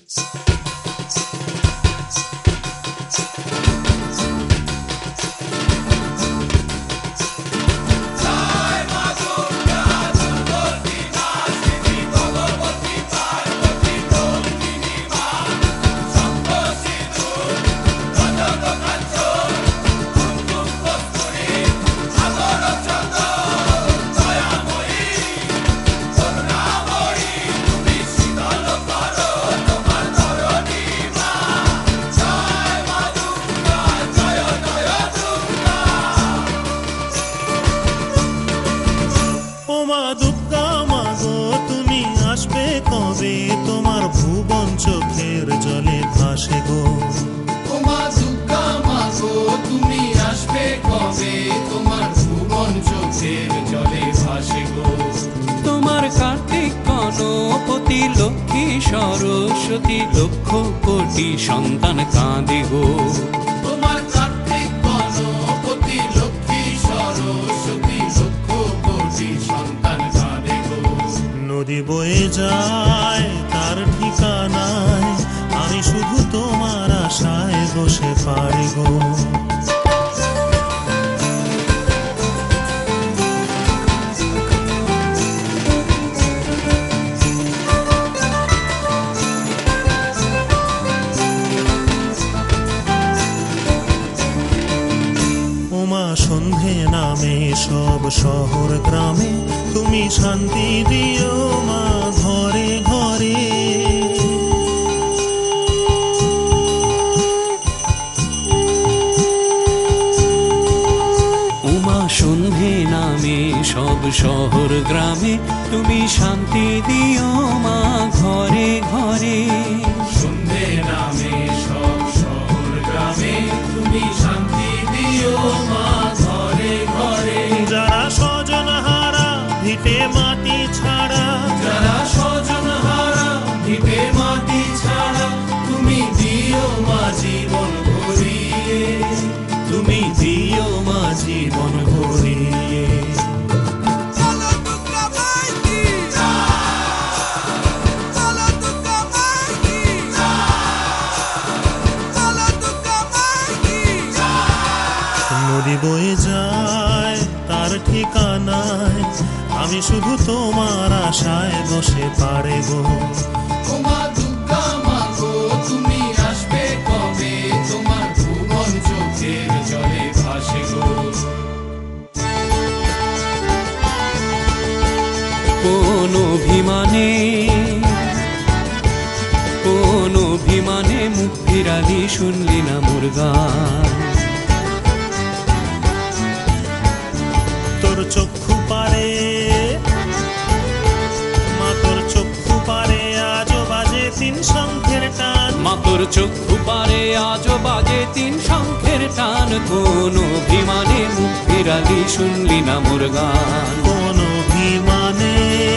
তোমার ভুবন চোখের জলে ভাসে গো, ও মা দুর্গা মা গো তুমি আসবে কবে, তোমার ভুবন চোখের জলে ভাসে গো। তোমার কার্তিক গণপতি লক্ষ্মী সরস্বতী লক্ষ কোটি সন্তান কাঁদে গো। তোমার কার্তিক গণপতি লক্ষ্মী সরস্বতী লক্ষ কোটি সন্তান কাঁদে গো। নদী বয়ে যায় তার ঠিকানায়, আমি শুধু তোমার আশায় বসে পারি গো। সন্ধে নামে সব শহর গ্রামে, তুমি শান্তি দিও মা ঘরে ঘরে। উমা সন্ধে নামে সব শহর গ্রামে, তুমি শান্তি দিও মা ঘরে ঘরে। সন্ধে নামে সব শহর গ্রামে, তুমি শান্তি দিও মা ঘরে ঘরে। যারা স্বজন হারা ভিটে মাটি ছাড়া, যারা স্বজন হারা ভিটে মাটি ছাড়া, তুমি দিও মা জীবন ভরিয়ে, তুমি দিও মা জীবন ভরিয়ে। নদী বয়ে যায় তার ঠিকানায়, আমি শুধু তোমার আশায় বসে পারে গো। ও মা দুর্গা মা গো তুমি আসবে কবে, তোমার ভুবন চোখের জলে ভাসে গো। কোন অভিমানে মুখ ফিরালি শুনলি না মোর গান। তোর চক্ষু পারে মা, তোর চক্ষু পারে আজও বাজে তিন শঙ্খের টান। মা তোর চক্ষু পারে আজও বাজে তিন শঙ্খের টান। কোন অভিমানে মুখ ফিরালি শুনলি না মোর গান। কোন অভিমানে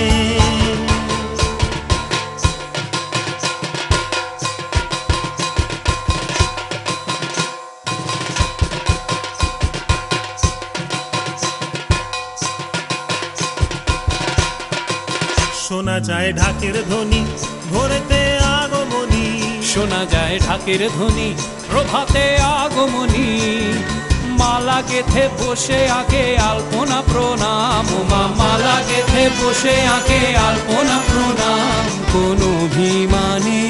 শোনা যায় ঢাকের ধ্বনি ভোরেতে আগমনী, শোনা যায় ঢাকের ধ্বনি প্রভাতে আগমনী। মালা গেথে বসে আগে আলপনা প্রণাম, মা মালা গেথে বসে আগে আলপনা প্রণাম। কোন অভিমানে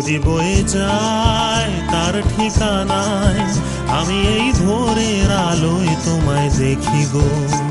নদী বয়ে যায় তার ঠিকানায়, আমি এই ভোরের আলোয় তোমায় দেখি গো।